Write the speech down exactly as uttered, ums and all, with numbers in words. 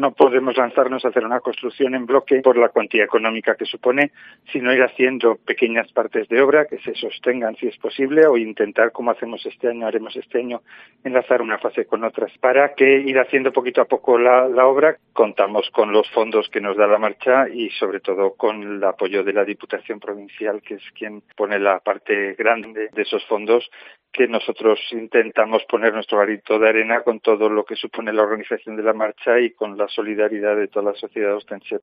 no podemos lanzarnos a hacer una construcción en bloque por la cuantía económica que supone, sino ir haciendo pequeñas partes de obra que se sostengan si es posible, o intentar, como hacemos este año, haremos este año, enlazar una fase con otras. Para que ir haciendo poquito a poco la, la obra, contamos con los fondos que nos da la marcha y sobre todo con el apoyo de la Diputación Provincial, que es quien pone la parte grande de esos fondos, que nosotros intentamos poner nuestro granito de arena con todo lo que supone la organización de la marcha y con la solidaridad de toda la sociedad ostense.